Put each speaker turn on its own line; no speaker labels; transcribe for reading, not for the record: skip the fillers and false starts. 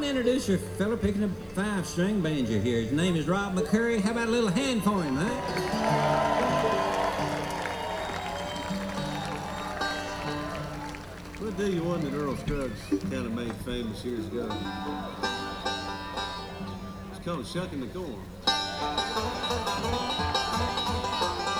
me introduce your fella picking a 5-string banjo here. His name is Rob McCurry. How about a little hand for him, huh?
What do you want that Earl Scruggs kind of made famous years ago? It's called Shucking the Corn.